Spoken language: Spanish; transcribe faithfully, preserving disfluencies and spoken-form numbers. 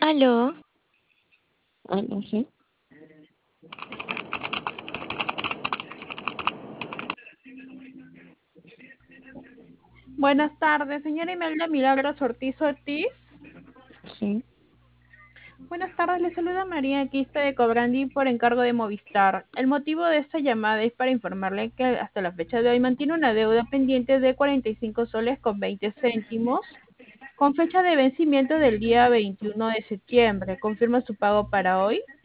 Aló, Ah, no sé. Buenas tardes, señora Imelda Milagros Ortiz Ortiz. Sí. Buenas tardes, le saluda María Quispe de Cobrandi por encargo de Movistar. El motivo de esta llamada es para informarle que hasta la fecha de hoy mantiene una deuda pendiente de cuarenta y cinco soles con veinte céntimos, con fecha de vencimiento del día veintiuno de septiembre. ¿Confirma su pago para hoy?